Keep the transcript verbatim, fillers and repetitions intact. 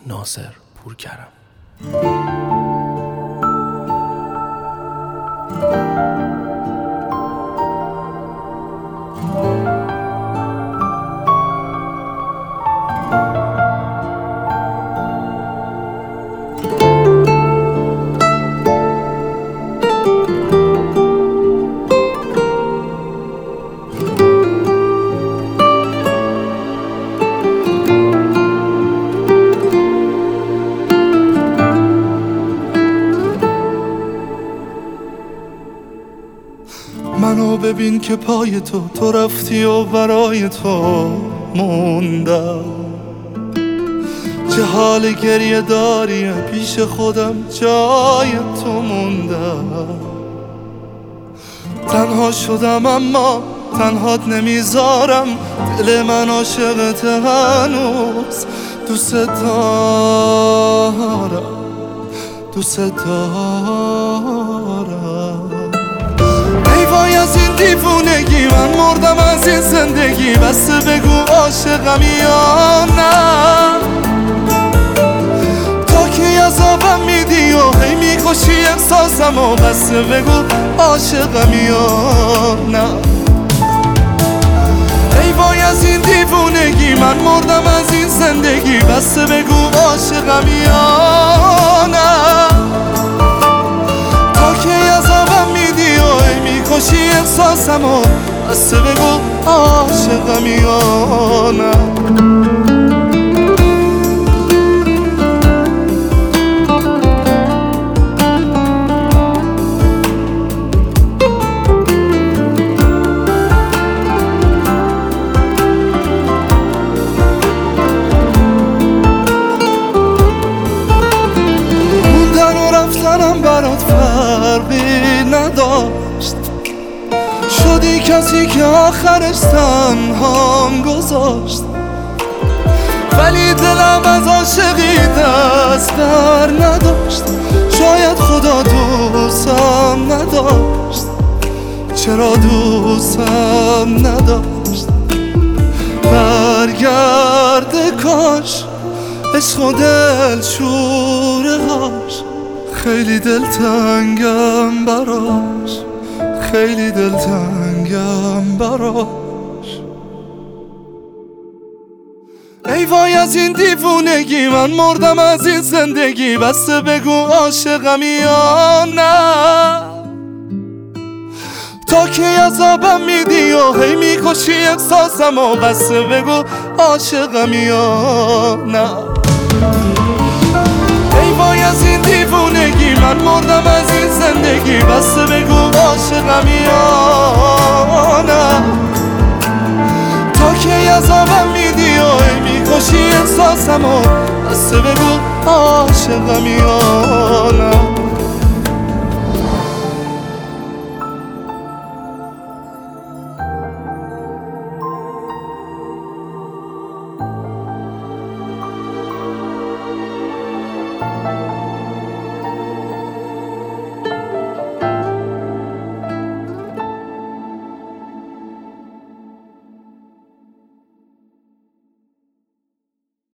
ناصر پورکرم. منو ببین که پای تو تو رفتی و برای تو موندم، چه حال گریه داری پیش خودم جای تو موندم. تنها شدم اما تنهات نمیذارم، دل من عاشقت هنوز، دوست دارم دوست دارم. ای وای از این دیوونگی، من مردم از این زندگی، بس بگو عاشقم یا نه. تا کی عذابم میدی و هی میکشی احساسم و بس بگو عاشقم یا نه. ای وای از این دیوونگی، من مردم از این زندگی، بس بگو عاشقم یا نه. تا کی عذابم میدی و هی میکشی احساسم و بس بگو عاشقم یا نه. رفتنم برات فرقی نداشت، شدی کسی که آخرش تنهام گذاشت. ولی دلم از عاشقی دست در نداشت، شاید خدا دوستم نداشت. چرا دوستم نداشت؟ برگرده کاش عشق و دل شوره هاش، خیلی دلتنگم براش، خیلی دلتنگم براش. ای وای از این دیوونگی، من مردم از این زندگی، بس بگو عاشقم یا نه. تا کی عذابم میدی و هی میکشی احساسم و بس بگو عاشقم یا نه. ای وای از این دیوونگی، من مردم از این زندگی، بس بگو عاشقم یا نه. تا کی عذابم میدی و هی میکشی احساسم و بس بگو عاشقم یا نه.